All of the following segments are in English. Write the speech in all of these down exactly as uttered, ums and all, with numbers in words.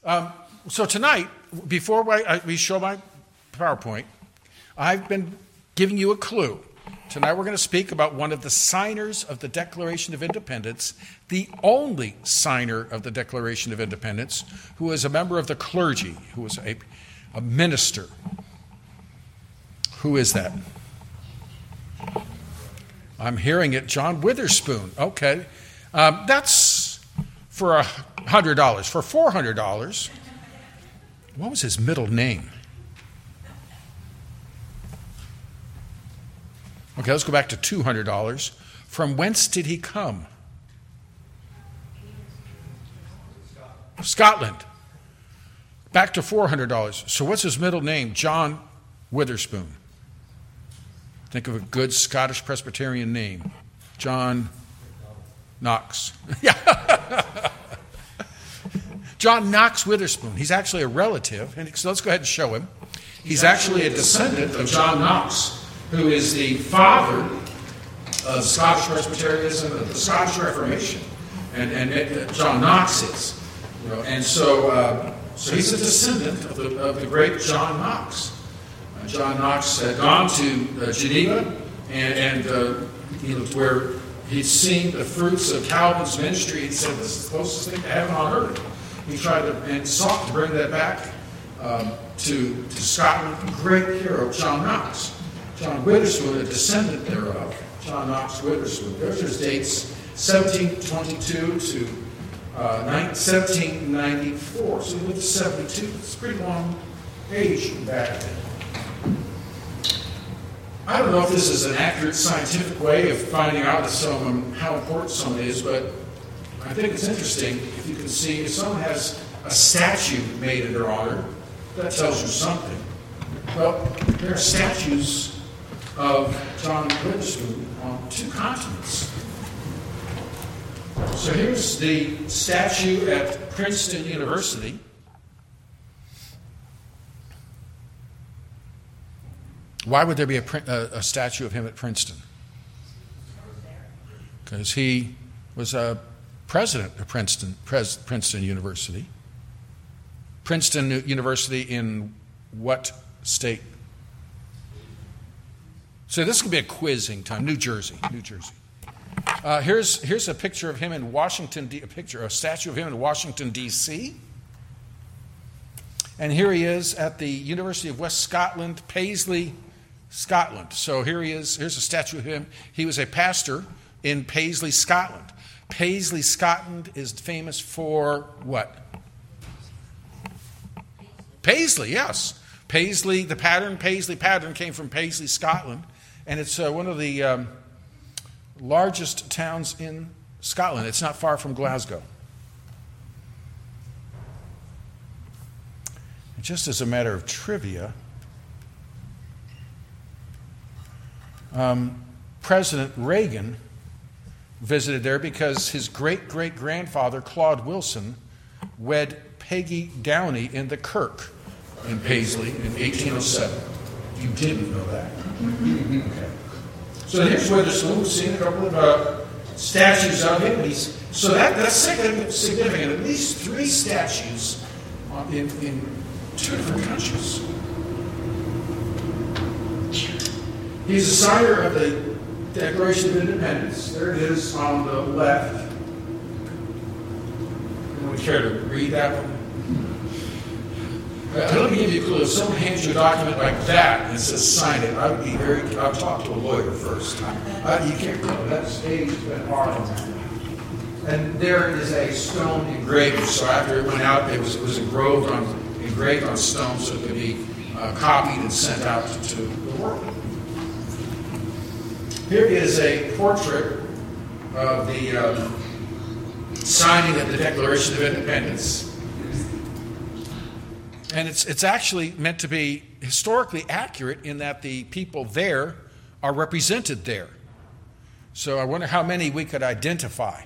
Um, so tonight, before I, I, we show my PowerPoint, I've been giving you a clue. Tonight we're going to speak about one of the signers of the Declaration of Independence, the only signer of the Declaration of Independence, who was a member of the clergy, who was a, a minister. Who is that? I'm hearing it, John Witherspoon. Okay. Um, that's for one hundred dollars. For four hundred dollars, what was his middle name? Okay, let's go back to two hundred dollars. From whence did he come? Scotland. Back to four hundred dollars. So what's his middle name? John Witherspoon. Think of a good Scottish Presbyterian name. John Knox. Yeah. John Knox Witherspoon. He's actually a relative. And so let's go ahead and show him. He's actually a descendant of John Knox, who is the father of Scottish Presbyterianism and the Scottish Reformation. And, and it, John Knox is. You know, and so, uh, so he's a descendant of the, of the great John Knox. Uh, John Knox had gone to uh, Geneva, and, and uh, you know, where he'd seen the fruits of Calvin's ministry. He said, this is the closest thing to heaven on earth. He tried to, and sought to bring that back um, to, to Scotland. Great hero, John Knox. John Witherspoon, a descendant thereof. John Knox Witherspoon. There's his dates, seventeen twenty-two to uh, seventeen ninety-four. So he lived to seventy-two. It's a pretty long age back then. I don't know if this is an accurate scientific way of finding out that someone, how important someone is, but I think it's interesting if you can see if someone has a statue made in their honor, that tells you something. Well, there are statues of John Witherspoon on two continents. So here's the statue at Princeton University. Why would there be a, a, a statue of him at Princeton? Because he was a president of Princeton, Pres, Princeton University. Princeton University in what state? So this could be a quizzing time. New Jersey, New Jersey. Uh, here's here's a picture of him in Washington, D- a picture, a statue of him in Washington, D C And here he is at the University of West Scotland, Paisley, Scotland. So here he is. Here's a statue of him. He was a pastor in Paisley, Scotland. Paisley, Scotland is famous for what? Paisley, yes. Paisley, the pattern, Paisley pattern came from Paisley, Scotland. And it's uh, one of the um, largest towns in Scotland. It's not far from Glasgow. And just as a matter of trivia, um, President Reagan visited there because his great-great-grandfather, Claude Wilson, wed Peggy Downey in the Kirk in Paisley in eighteen oh seven. You didn't know that. Okay. So here's Witherspoon. We've seen a couple of uh, statues of him. He's, so that, that's significant. At least three statues on, in, in two different countries. He's a signer of the Declaration of Independence. There it is on the left. Anyone care to read that one? Uh, let me give you a clue. If someone hands you a document like that and says sign it, I would be very, I'll talk to a lawyer first. Uh, you can't know. That's aged and hard. And there is a stone engraving. So after it went out, it was, it was engraved on, engraved on stone so it could be uh, copied and sent out to, to the world. Here is a portrait of the uh, signing of the Declaration of Independence. And it's it's actually meant to be historically accurate in that the people there are represented there. So I wonder how many we could identify.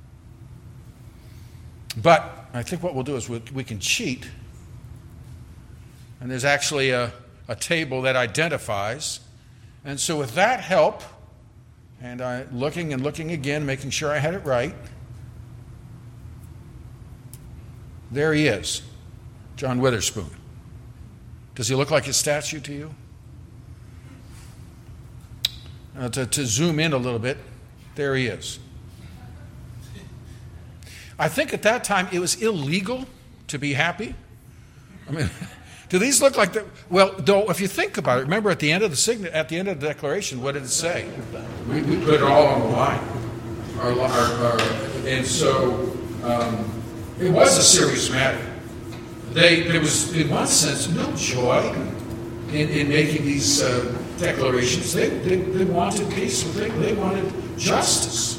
But I think what we'll do is we, we can cheat. And there's actually a, a table that identifies. And so with that help, and I looking and looking again, making sure I had it right, there he is. John Witherspoon. Does he look like his statue to you? Uh, to, to zoom in a little bit, there he is. I think at that time it was illegal to be happy. I mean, do these look like the well? Though, if you think about it, remember at the end of the sign, at the end of the declaration, what did it say? We, we put it all on the line, our, our, our, and so um, it was a serious matter. They, there was, in one sense, no joy in, in making these uh, declarations. They, they, they wanted peace. They, they wanted justice.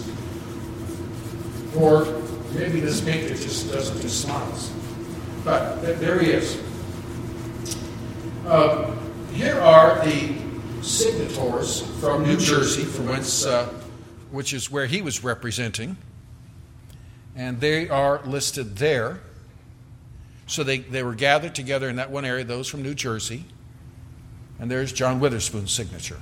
Or maybe this painter just doesn't do smiles. But th- there he is. Uh, here are the signatories from New Jersey, from whence, uh, which is where he was representing. And they are listed there. So they, they were gathered together in that one area, those from New Jersey. And there's John Witherspoon's signature.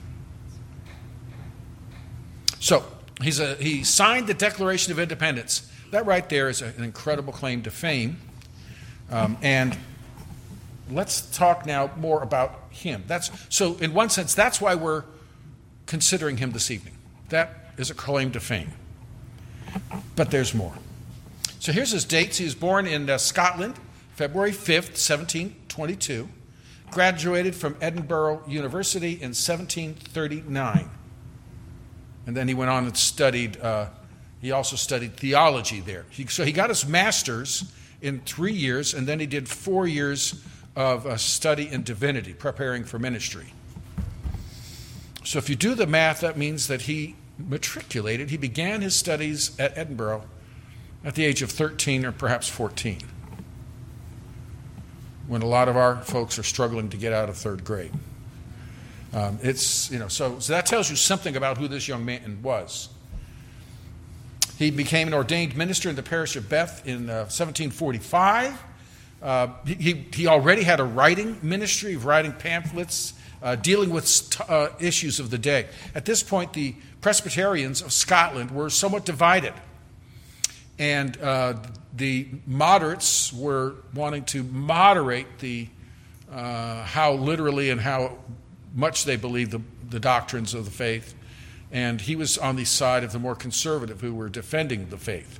So he's a, he signed the Declaration of Independence. That right there is a, an incredible claim to fame. Um, and let's talk now more about him. That's so in one sense, that's why we're considering him this evening. That is a claim to fame. But there's more. So here's his dates. He was born in uh, Scotland, February fifth, seventeen twenty-two. Graduated from Edinburgh University in seventeen thirty-nine. And then he went on and studied, uh, he also studied theology there. He, so he got his master's in three years, and then he did four years of uh, study in divinity, preparing for ministry. So if you do the math, that means that he matriculated, he began his studies at Edinburgh at the age of thirteen or perhaps fourteen, when a lot of our folks are struggling to get out of third grade. Um, it's, you know, so, so that tells you something about who this young man was. He became an ordained minister in the parish of Beth in uh, seventeen forty-five. Uh, he, he already had a writing ministry of writing pamphlets, uh, dealing with uh, issues of the day. At this point, the Presbyterians of Scotland were somewhat divided. And uh, the moderates were wanting to moderate the uh, how literally and how much they believed the, the doctrines of the faith. And he was on the side of the more conservative who were defending the faith.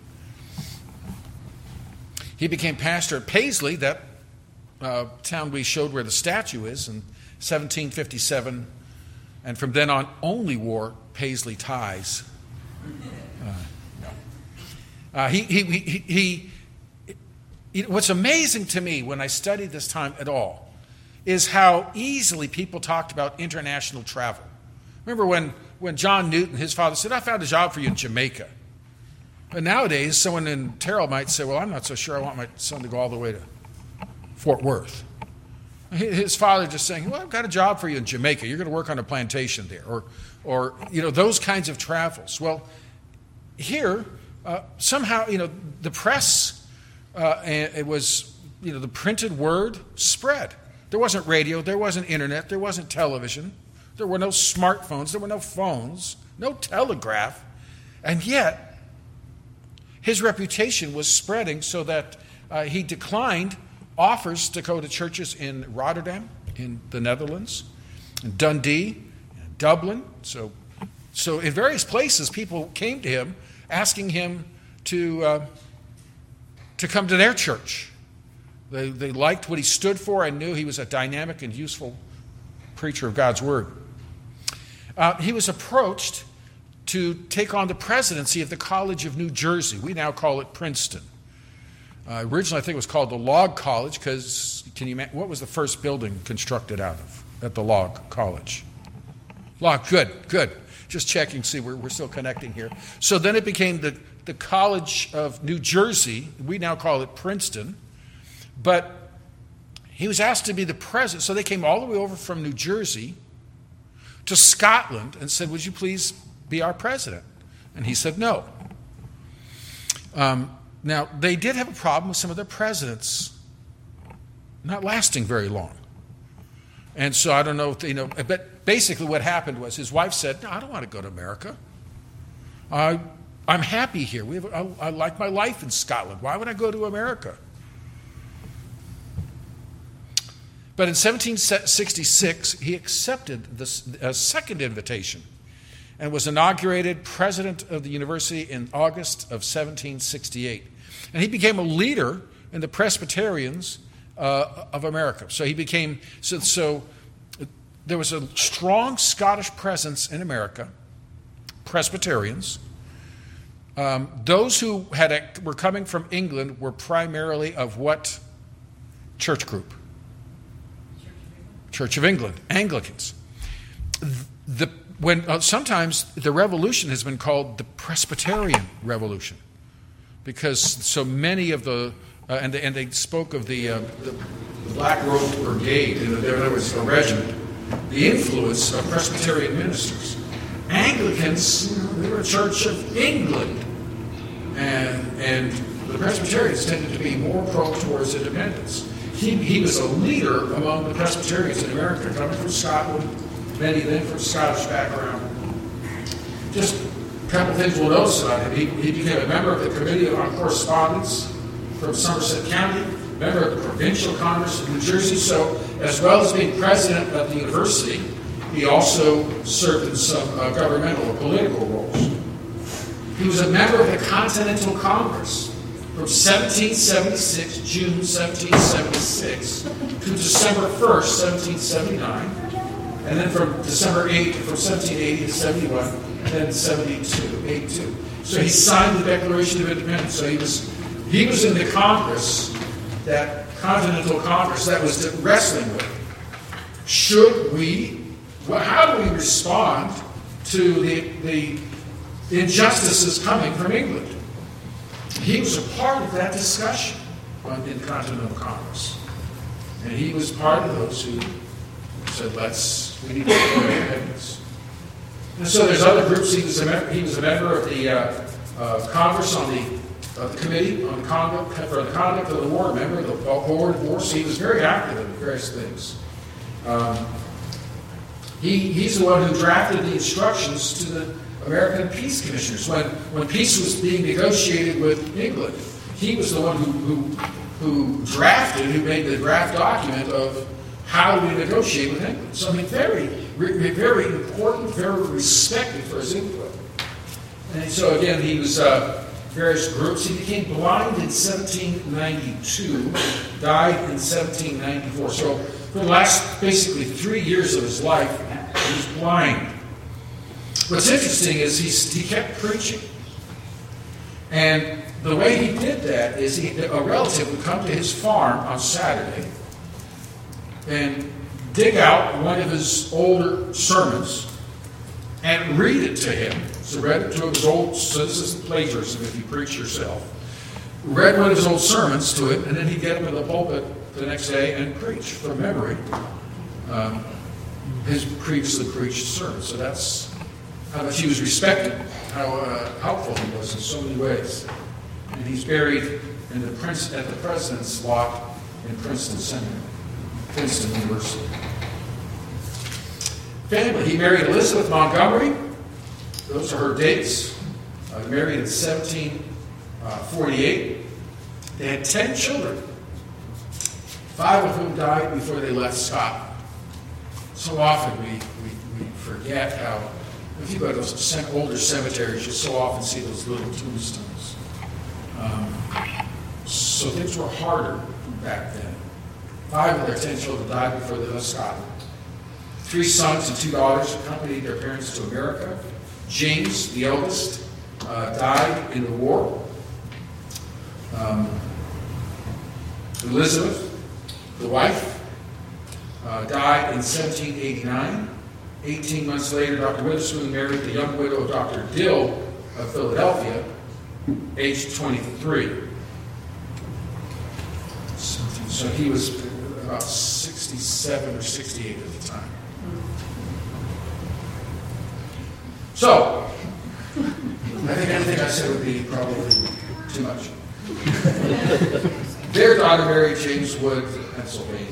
He became pastor at Paisley, that uh, town we showed where the statue is, in seventeen fifty-seven. And from then on, only wore Paisley ties. Uh, Uh, he, he, he, he, he, what's amazing to me when I studied this time at all is how easily people talked about international travel. Remember when, when John Newton, his father, said, I found a job for you in Jamaica. But nowadays, someone in Terrell might say, well, I'm not so sure I want my son to go all the way to Fort Worth. His father just saying, well, I've got a job for you in Jamaica. You're going to work on a plantation there. Or, or you know, those kinds of travels. Well, here... Uh, somehow, you know, the press, uh, it was, you know, the printed word spread. There wasn't radio, there wasn't internet, there wasn't television, there were no smartphones, there were no phones, no telegraph, and yet his reputation was spreading so that uh, he declined offers to go to churches in Rotterdam, in the Netherlands, in Dundee, in Dublin. So, so in various places, people came to him asking him to uh, to come to their church. They, they liked what he stood for and knew he was a dynamic and useful preacher of God's Word. Uh, he was approached to take on the presidency of the College of New Jersey. We now call it Princeton. Uh, originally, I think it was called the Log College because, can you what was the first building constructed out of at the Log College? Log, good, good. Just checking, see, we're, we're still connecting here. So then it became the, the College of New Jersey. We now call it Princeton. But he was asked to be the president. So they came all the way over from New Jersey to Scotland and said, would you please be our president? And he said no. Um, now, they did have a problem with some of their presidents not lasting very long. And so I don't know, if, you know, but basically what happened was his wife said, no, I don't want to go to America. I, I'm happy here. We have, I, I like my life in Scotland. Why would I go to America? But in seventeen sixty-six, he accepted this uh, second invitation and was inaugurated president of the university in August of seventeen sixty-eight. And he became a leader in the Presbyterians uh, of America. So he became, so, so there was a strong Scottish presence in America, Presbyterians. Um, those who had a, were coming from England were primarily of what church group? Church of England, Anglicans. The, when uh, sometimes the revolution has been called the Presbyterian Revolution, because so many of the uh, and they, and they spoke of the, uh, the, the Black Robed Brigade, and there was a regiment, the influence of Presbyterian ministers. Anglicans, you know, they were a Church of England, and and the Presbyterians tended to be more prone towards independence. He, he was a leader among the Presbyterians in America, coming from Scotland, many then from Scottish background. Just a couple of things we'll notice about him. He, he became a member of the Committee on Correspondence from Somerset County, member of the Provincial Congress of New Jersey. So, as well as being president of the university, he also served in some uh, governmental or political roles. He was a member of the Continental Congress from seventeen seventy-six, June seventeen seventy-six, to December first, seventeen seventy-nine, and then from December eighth, from seventeen eighty to seventy-one, and then seventy-two, eighty-two. So he signed the Declaration of Independence. So he was he was in the Congress, that Continental Congress, that was wrestling with. Should we, well, how do we respond to the, the injustices coming from England? He was a part of that discussion in the Continental Congress. And he was part of those who said, let's, we need to declare independence. And so there's other groups. He was a member, he was a member of the uh, uh, Congress on the, uh, the Committee on the Conduct, for the Conduct of the War, member of the Board of War. So he was very active in various things. Um, he, he's the one who drafted the instructions to the American Peace Commissioners. When, when peace was being negotiated with England, he was the one who, who, who drafted, who made the draft document of how we negotiate with England. So, I mean, very, very important, very respected for his input. And so, again, he was uh, various groups. He became blind in seventeen ninety-two, died in seventeen ninety-four. So, for the last basically three years of his life, he was blind. What's interesting is he's, he kept preaching. And the way he did that is he, a relative would come to his farm on Saturday and dig out one of his older sermons and read it to him. So read it to his old, so this is plagiarism if you preach yourself. Read one of his old sermons to him, and then he'd get up in the pulpit the next day and preach from memory um, his previously preached sermon. So that's how much he was respected, how uh, helpful he was in so many ways. And he's buried in the Prince, at the President's lot in Princeton Seminary, Princeton University. Family. He married Elizabeth Montgomery. Those are her dates. Uh, married in seventeen forty-eight. They had ten children, five of whom died before they left Scotland. So often we, we, we forget how, if you go to those older cemeteries, you so often see those little tombstones. Um, so things were harder back then. Five of their ten children died before they left Scotland. Three sons and two daughters accompanied their parents to America. James, the eldest, uh, died in the war. Um, Elizabeth, the wife, uh, died in seventeen eighty-nine. Eighteen months later, Doctor Witherspoon married the young widow of Doctor Dill of Philadelphia, aged twenty-three. So he was about sixty-seven or sixty-eight at the time. So, I think anything I said would be probably too much. Their daughter married James Wood, Pennsylvania.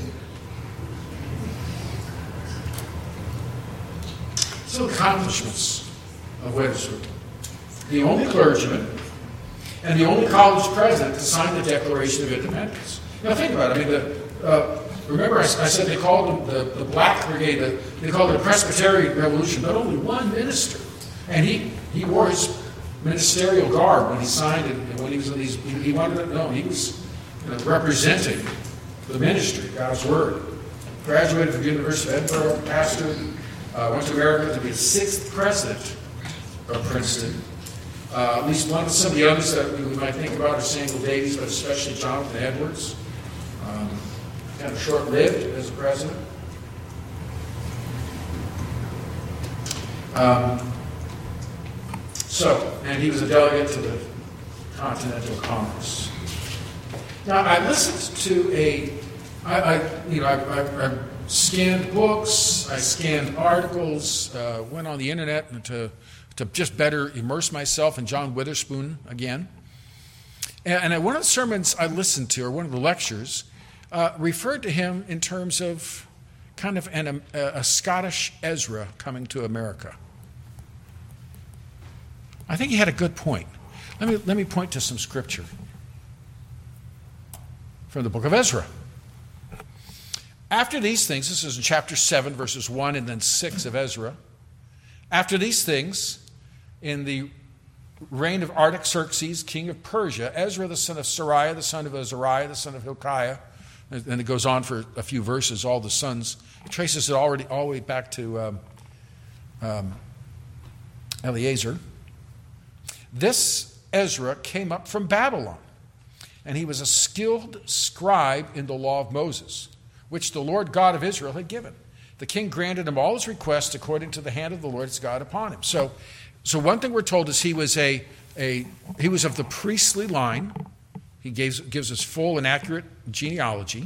Some accomplishments of Witherspoon. The only clergyman and the only college president to sign the Declaration of Independence. Now think about it. I mean, the, uh, remember I, I said they called them the, the Black Brigade, the, they called it the Presbyterian Revolution, but only one minister. And he, he wore his ministerial garb when he signed it, and when he was in these, he, he wanted to know, he was you know, representing the ministry, God's Word. Graduated from the University of Edinburgh, pastor, uh, went to America to be the sixth president of Princeton. Uh, at least one of some of the others that we might think about are Samuel Davies, but especially Jonathan Edwards. Um, kind of short-lived as a president. Um, so, and he was a delegate to the Continental Congress. Now, I listened to a, I, I you know, I, I, I scanned books, I scanned articles, uh, went on the internet to to just better immerse myself in John Witherspoon again. And, and one of the sermons I listened to, or one of the lectures, uh, referred to him in terms of kind of an, a, a Scottish Ezra coming to America. I think he had a good point. Let me, let me point to some scripture from the book of Ezra. After these things, this is in chapter seven, verses one and then six of Ezra. After these things, in the reign of Artaxerxes, king of Persia, Ezra the son of Sariah, the son of Azariah, the son of Hilkiah, and it goes on for a few verses, all the sons. It traces it already all the way back to um, um, Eleazar. This Ezra came up from Babylon, and he was a skilled scribe in the law of Moses, which the Lord God of Israel had given. The king granted him all his requests according to the hand of the Lord his God upon him. So, so one thing we're told is he was a, a he was of the priestly line. He gives, gives us full and accurate genealogy.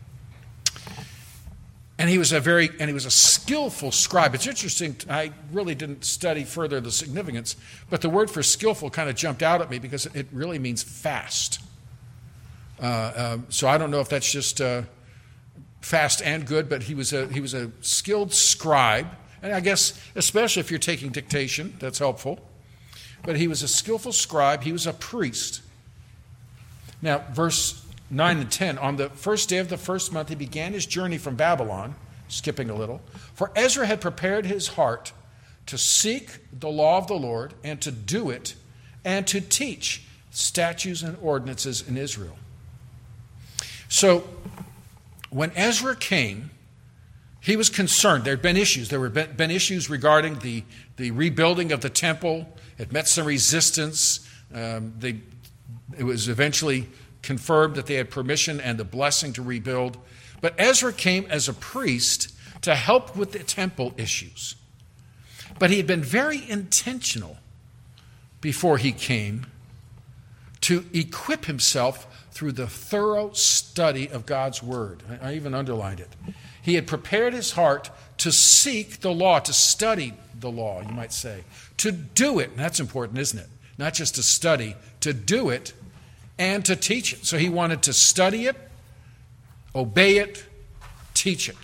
And he was a very and he was a skillful scribe. It's interesting, I really didn't study further the significance, but the word for skillful kind of jumped out at me because it really means fast. Uh, uh, so I don't know if that's just uh, fast and good, but he was a he was a skilled scribe, and I guess especially if you're taking dictation, that's helpful. But he was a skillful scribe. He was a priest. Now, verse nine and ten, on the first day of the first month, he began his journey from Babylon, skipping a little, for Ezra had prepared his heart to seek the law of the Lord and to do it and to teach statutes and ordinances in Israel. So, when Ezra came, he was concerned. There had been issues. There had been, been issues regarding the, the rebuilding of the temple. It met some resistance. Um, they, it was eventually confirmed that they had permission and the blessing to rebuild. But Ezra came as a priest to help with the temple issues. But he had been very intentional before he came to equip himself through the thorough study of God's Word. I even underlined it. He had prepared his heart to seek the law, to study the law, you might say. To do it, and that's important, isn't it? Not just to study, to do it and to teach it. So he wanted to study it, obey it, teach it.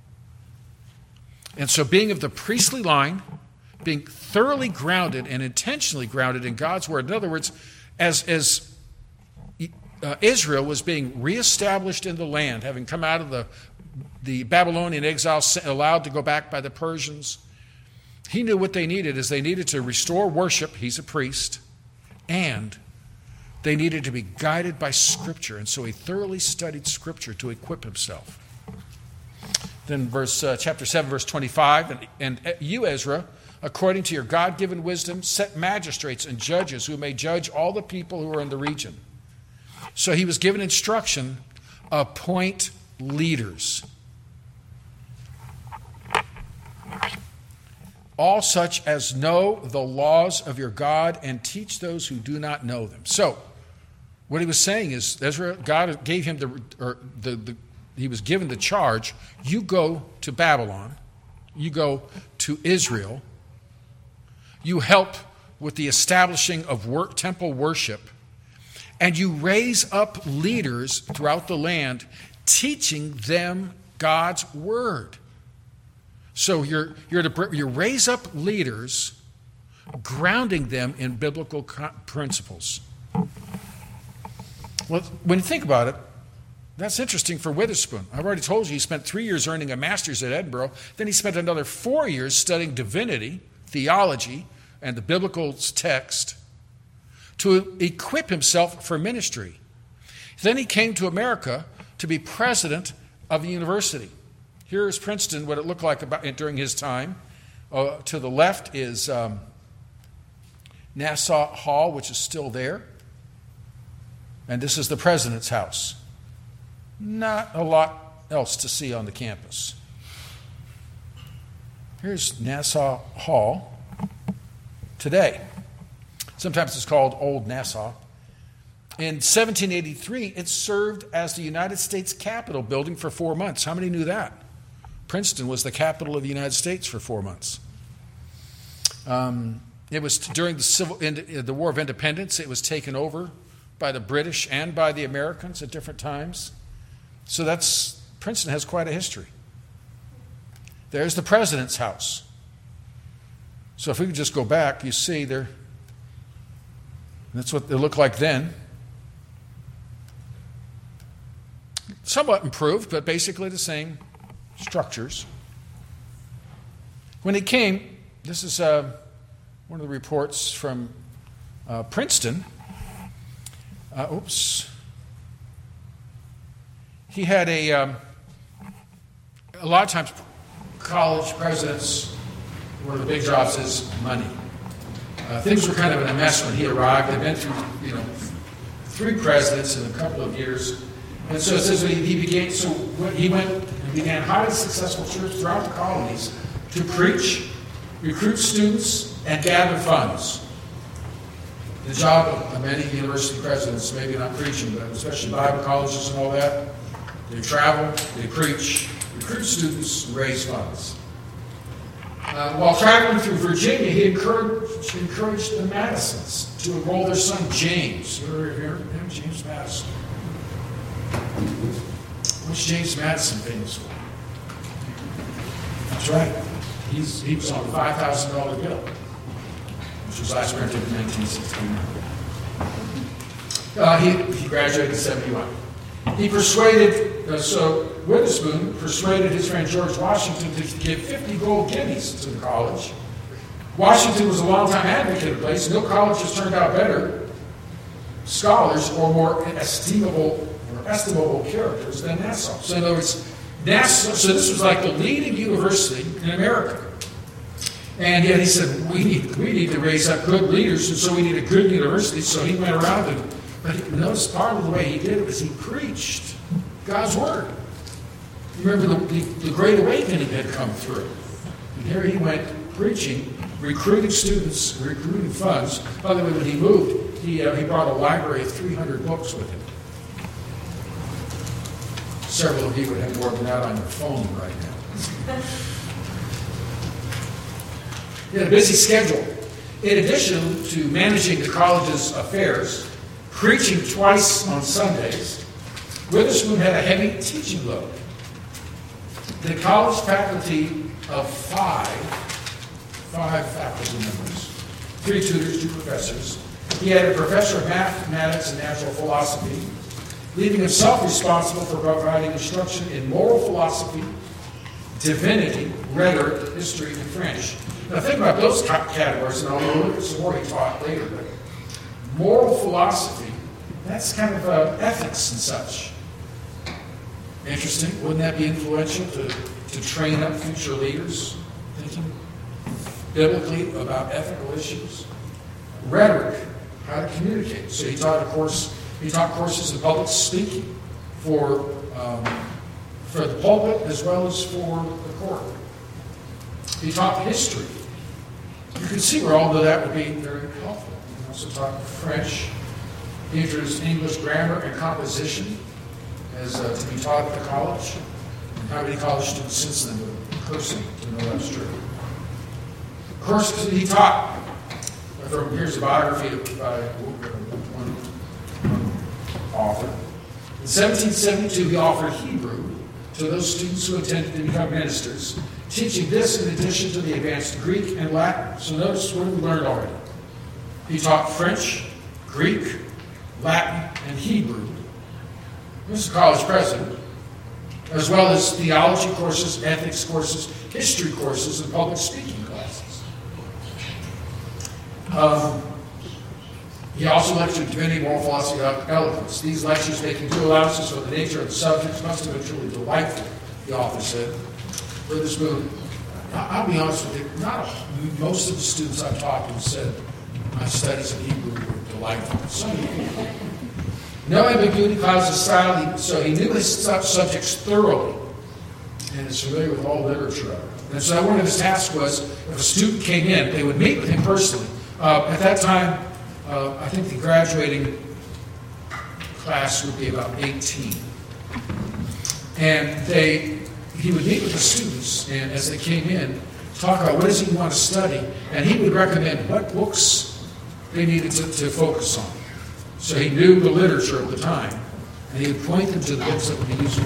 And so being of the priestly line, being thoroughly grounded and intentionally grounded in God's Word. In other words, as, as uh, Israel was being reestablished in the land, having come out of the, the Babylonian exile, allowed to go back by the Persians, he knew what they needed is they needed to restore worship. He's a priest. And they needed to be guided by Scripture. And so he thoroughly studied Scripture to equip himself. Then verse uh, chapter seven, verse twenty-five, and, and you, Ezra, according to your God-given wisdom, set magistrates and judges who may judge all the people who are in the region. So he was given instruction, appoint leaders. All such as know the laws of your God and teach those who do not know them. So, what he was saying is, Ezra, God gave him the, or the, the he was given the charge, you go to Babylon, you go to Israel, you help with the establishing of work, temple worship, and you raise up leaders throughout the land, teaching them God's Word. So you're, you're to you raise up leaders, grounding them in biblical principles. Well, when you think about it, That's interesting for Witherspoon. I've already told you he spent three years earning a master's at Edinburgh. Then he spent another four years studying divinity, theology, and the biblical text to equip himself for ministry. Then he came to America to be president of the university. Here is Princeton, what it looked like about, during his time. Uh, to the left is um, Nassau Hall, which is still there. And this is the president's house. Not a lot else to see on the campus. Here's Nassau Hall today. Sometimes it's called Old Nassau. In seventeen eighty-three, it served as the United States Capitol building for four months. How many knew that? Princeton was the capital of the United States for four months. Um, it was during the civil, in, the War of Independence. It was taken over by the British and by the Americans at different times. So that's Princeton has quite a history. There's the president's house. So if we could just go back, you see there. That's what they looked like then. Somewhat improved, but basically the same structures. When he came, this is uh, one of the reports from uh, Princeton. Uh, oops. He had a, um, a lot of times college presidents, one of the big jobs is money. Uh, things were kind of in a mess when he arrived. They'd been through, you know, three presidents in a couple of years. And so it says he, he began, so he went and began highly successful churches throughout the colonies to preach, recruit students, and gather funds. The job of many university presidents, maybe not preaching, but especially Bible colleges and all that, they travel, they preach, recruit students, and raise funds. Uh, while traveling through Virginia, he encouraged, encouraged the Madisons to enroll their son James. You ever heard of him? James Madison. What's James Madison famous for? That's right. He's, he was on a five thousand dollar bill, which was last printed in nineteen sixty-nine. Uh, he, he graduated in seventy-one. He persuaded, uh, so Witherspoon persuaded his friend George Washington to give fifty gold guineas to the college. Washington was a longtime advocate of the place. No college has turned out better scholars or more estimable or estimable characters than Nassau. So in other words, Nassau, so this was like the leading university in America. And yet he said, we need, we need to raise up good leaders, and so we need a good university. So he went around and, but he, notice part of the way he did it was he preached God's word. Remember the, the, the Great Awakening had come through. And here he went preaching, recruiting students, recruiting funds. By the way, when he moved, he, uh, he brought a library of three hundred books with him. Several of you would have more than that on your phone right now. He had a busy schedule. In addition to managing the college's affairs, preaching twice on Sundays, Witherspoon had a heavy teaching load. The college faculty of five, five faculty members, three tutors, two professors. He had a professor of mathematics and natural philosophy, leaving himself responsible for providing instruction in moral philosophy, divinity, rhetoric, history, and French. Now think about those categories, and I'll look at some more he taught later, but moral philosophy, that's kind of uh, ethics and such. Interesting. Wouldn't that be influential to, to train up future leaders thinking biblically about ethical issues? Rhetoric, how to communicate. So he taught a course, he taught courses in public speaking for, um, for the pulpit as well as for the court. He taught history. You can see where all of that would be very helpful. He also taught French. He introduced English grammar and composition as uh, to be taught at the college. And how many college students since then would cursing to know that's true. Of course, he taught. From, here's a biography of uh, one, one author. In seventeen seventy-two, he offered Hebrew to those students who intended to become ministers, teaching this in addition to the advanced Greek and Latin. So notice what we learned already. He taught French, Greek, Latin, and Hebrew He was a college president, as well as theology courses, ethics courses, history courses, and public speaking classes. Um, he also lectured divinity, moral philosophy, and eloquence. These lectures, making due allowances for the nature of the subjects, must have been truly delightful, the author said. For this book, I'll be honest with you, not a, most of the students I've talked to said my studies in Hebrew were delightful. Some people. No ambiguity clouds his style, so he knew his subjects thoroughly and is familiar with all literature. And so one of his tasks was, if a student came in, they would meet with him personally. Uh, at that time, uh, I think the graduating class would be about eighteen. And they, he would meet with the students, and as they came in, talk about what is it you want to study, and he would recommend what books they needed to, to focus on. So he knew the literature of the time, and he would point them to the books that would be useful to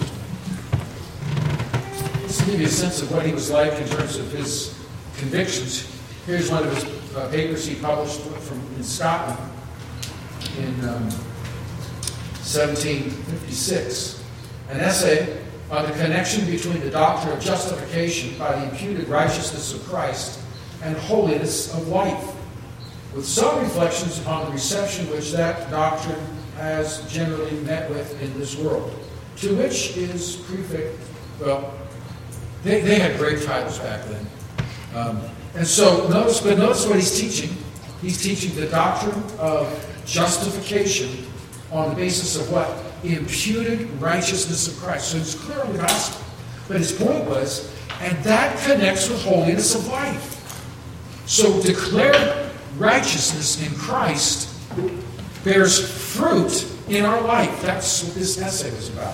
them. Just to give you a sense of what he was like in terms of his convictions, here's one of his uh, papers he published from in Scotland in um, seventeen fifty-six, an essay on the connection between the doctrine of justification by the imputed righteousness of Christ and holiness of life, with some reflections upon the reception which that doctrine has generally met with in this world, to which is prefixed, well, they, they had great titles back then. Um, and so, notice, but notice what he's teaching. He's teaching the doctrine of justification on the basis of what? Imputed righteousness of Christ. So it's clear on the gospel. But his point was, and that connects with holiness of life. So declared righteousness in Christ bears fruit in our life. That's what this essay was about.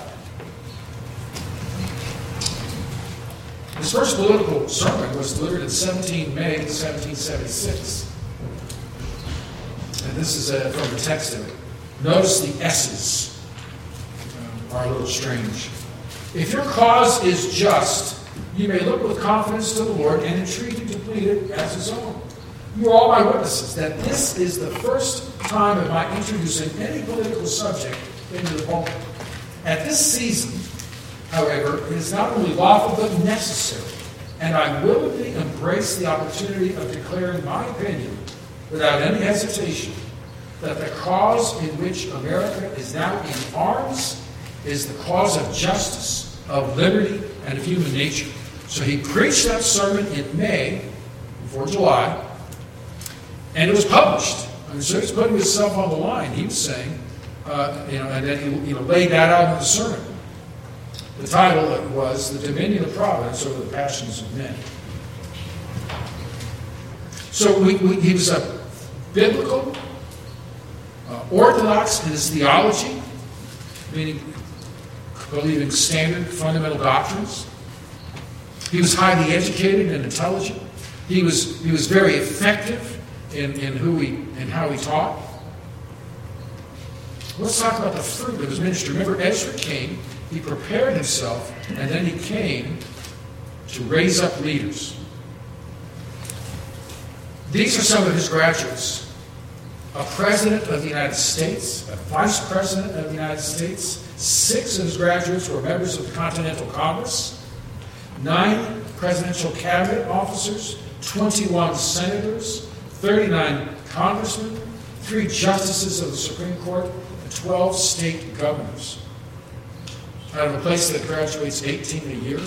His first political sermon was delivered on the seventeenth of May, seventeen seventy-six. And this is uh, from the text of it. Notice the S's um, are a little strange. If your cause is just, you may look with confidence to the Lord and entreat him to plead it as his own. You are all my witnesses that this is the first time of my introducing any political subject into the pulpit. At this season, however, it is not only lawful but necessary, and I willingly embrace the opportunity of declaring my opinion without any hesitation that the cause in which America is now in arms is the cause of justice, of liberty, and of human nature. So he preached that sermon in May, before July, and it was published. I mean, so he's putting himself on the line. He was saying, uh, you know, and then he you know, laid that out in the sermon. The title was The Dominion of Providence Over the Passions of Men. So we, we, he was a biblical, uh, orthodox in his theology, meaning believing standard fundamental doctrines. He was highly educated and intelligent. He was he was very effective in, in who he and how he taught. Let's talk about the fruit of his ministry. Remember, Ezra came, he prepared himself, and then he came to raise up leaders. These are some of his graduates. A president of the United States, a vice president of the United States. Six of his graduates were members of the Continental Congress. Nine presidential cabinet officers, twenty-one senators, thirty-nine congressmen, three justices of the Supreme Court, and twelve state governors. Out of a place that graduates eighteen a year.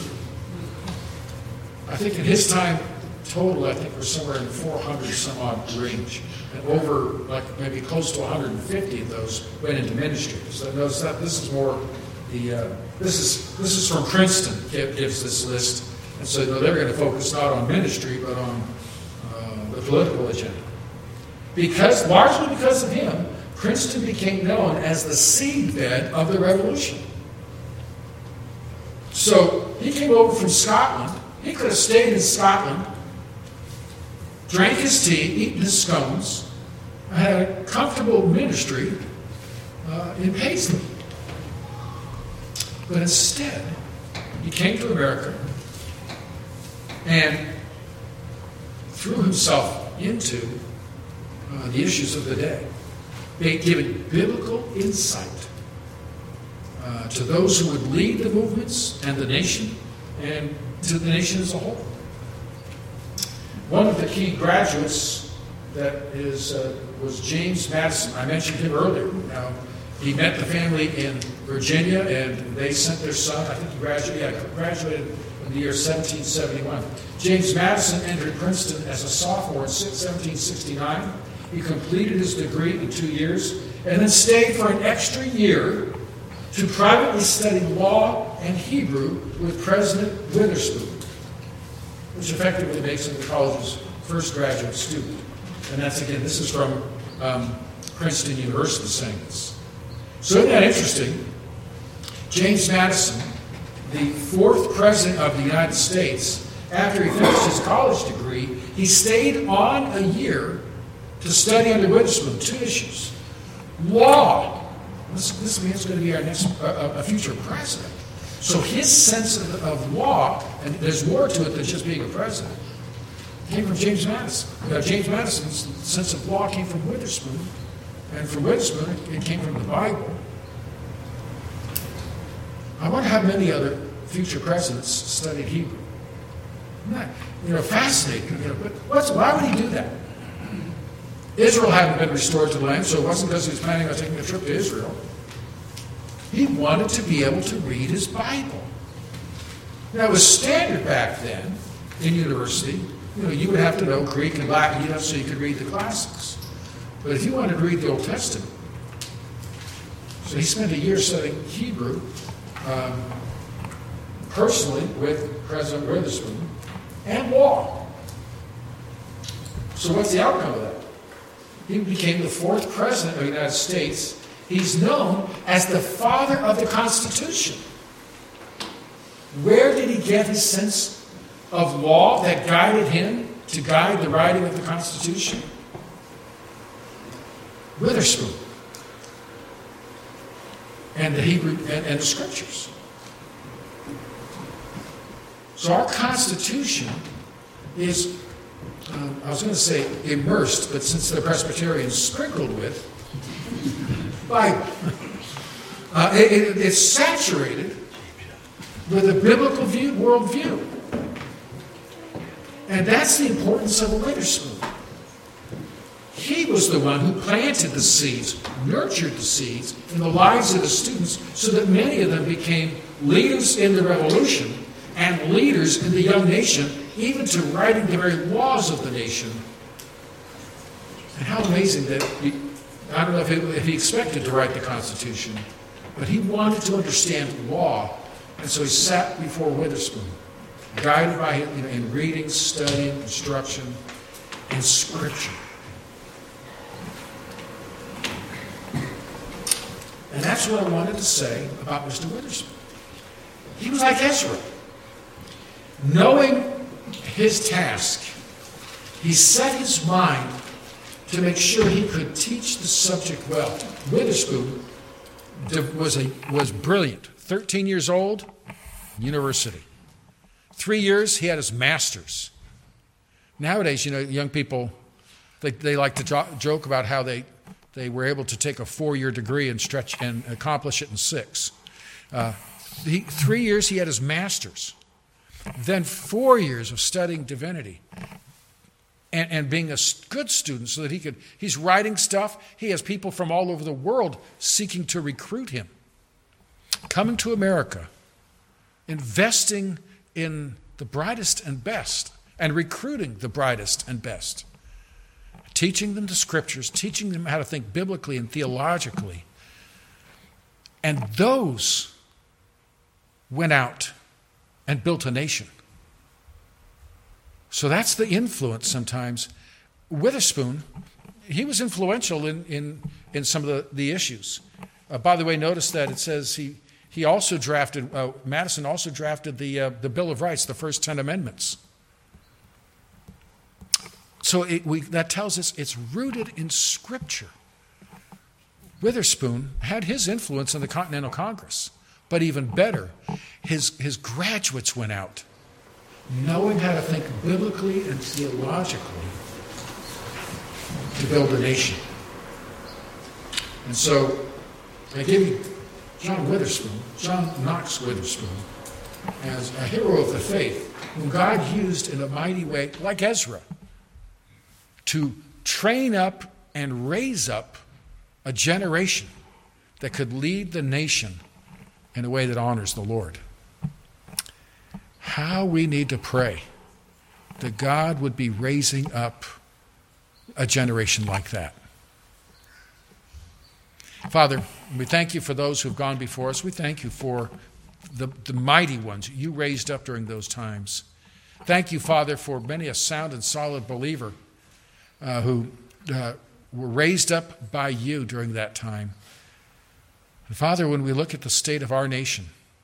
I think in his time, total, I think we're somewhere in the four hundred some odd range. And over, like maybe close to one hundred fifty of those went into ministry. So notice that this is more the, uh, this is this is from Princeton, gives this list. And so you know, they're going to focus not on ministry, but on uh, the political agenda. Because, largely because of him, Princeton became known as the seedbed of the revolution. So he came over from Scotland. He could have stayed in Scotland, drank his tea, eaten his scones, had a comfortable ministry uh, in Paisley. But instead, he came to America and threw himself into uh, the issues of the day, giving biblical insight uh, to those who would lead the movements and the nation, and to the nation as a whole. One of the key graduates that is uh, was James Madison. I mentioned him earlier. Now, he met the family in Virginia, and they sent their son. I think he graduated, yeah, graduated in the year seventeen seventy-one. James Madison entered Princeton as a sophomore in seventeen sixty-nine. He completed his degree in two years, and then stayed for an extra year to privately study law and Hebrew with President Witherspoon, which effectively makes him the college's first graduate student. And that's, again, this is from um, Princeton University saying this. So isn't that interesting? James Madison, the fourth president of the United States, after he finished his college degree, he stayed on a year to study under Witherspoon two issues. Law. This, this man's going to be our next, uh, a future president. So his sense of, of law, and there's more to it than just being a president, came from James Madison. Uh, James Madison's sense of law came from Witherspoon, and from Witherspoon it came from the Bible. I wonder how many other future presidents studied Hebrew. Isn't that, you know, fascinating? You know, but what's, why would he do that? Israel hadn't been restored to the land, so it wasn't because he was planning on taking a trip to Israel. He wanted to be able to read his Bible. Now, it was standard back then in university. You know, you would have to know Greek and Latin, you know, so you could read the classics. But if you wanted to read the Old Testament, so he spent a year studying Hebrew, um, personally with President Witherspoon, and law. So what's the outcome of that? He became the fourth president of the United States. He's known as the father of the Constitution. Where did he get his sense of law that guided him to guide the writing of the Constitution? Witherspoon. And the Hebrew and, and the Scriptures. So our Constitution is, um, I was going to say immersed, but since they're Presbyterians, sprinkled with Bible. Uh, it, it, it's saturated with a biblical view, worldview. And that's the importance of Witherspoon. He was the one who planted the seeds, nurtured the seeds in the lives of the students so that many of them became leaders in the revolution and leaders in the young nation, even to writing the very laws of the nation. And how amazing that he, I don't know if he, if he expected to write the Constitution, but he wanted to understand law, and so he sat before Witherspoon, guided by him, you know, in reading, studying, instruction, and Scripture. And that's what I wanted to say about Mister Witherspoon. He was like Ezra. Knowing his task, he set his mind to make sure he could teach the subject well. Witherspoon was, a, was brilliant. thirteen years old, university. Three years, he had his master's. Nowadays, you know, young people, they, they like to jo- joke about how they, they were able to take a four-year degree and stretch and accomplish it in six. Uh, he, three years, he had his master's. Then four years of studying divinity and, and being a good student so that he could, he's writing stuff. He has people from all over the world seeking to recruit him. Coming to America, investing in the brightest and best, and recruiting the brightest and best. Teaching them the Scriptures, teaching them how to think biblically and theologically. And those went out and built a nation. So that's the influence sometimes. Witherspoon, he was influential in, in, in some of the, the issues. Uh, by the way, notice that it says he, he also drafted, uh, Madison also drafted the, uh, the Bill of Rights, the first ten amendments. So it, we, that tells us it's rooted in Scripture. Witherspoon had his influence in the Continental Congress. But even better, his, his graduates went out knowing how to think biblically and theologically to build a nation. And so I give you John Witherspoon, John Knox Witherspoon, as a hero of the faith, whom God used in a mighty way, like Ezra, to train up and raise up a generation that could lead the nation in a way that honors the Lord. How we need to pray that God would be raising up a generation like that. Father, we thank you for those who have gone before us. We thank you for the, the mighty ones you raised up during those times. Thank you, Father, for many a sound and solid believer uh, who uh, were raised up by you during that time. And Father, when we look at the state of our nation,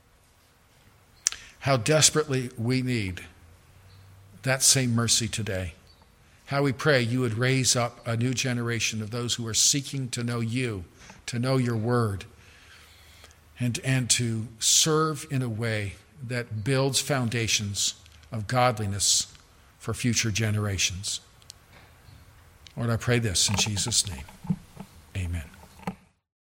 how desperately we need that same mercy today. How we pray you would raise up a new generation of those who are seeking to know you, to know your word, and, and to serve in a way that builds foundations of godliness for future generations. Lord, I pray this in Jesus' name. Amen.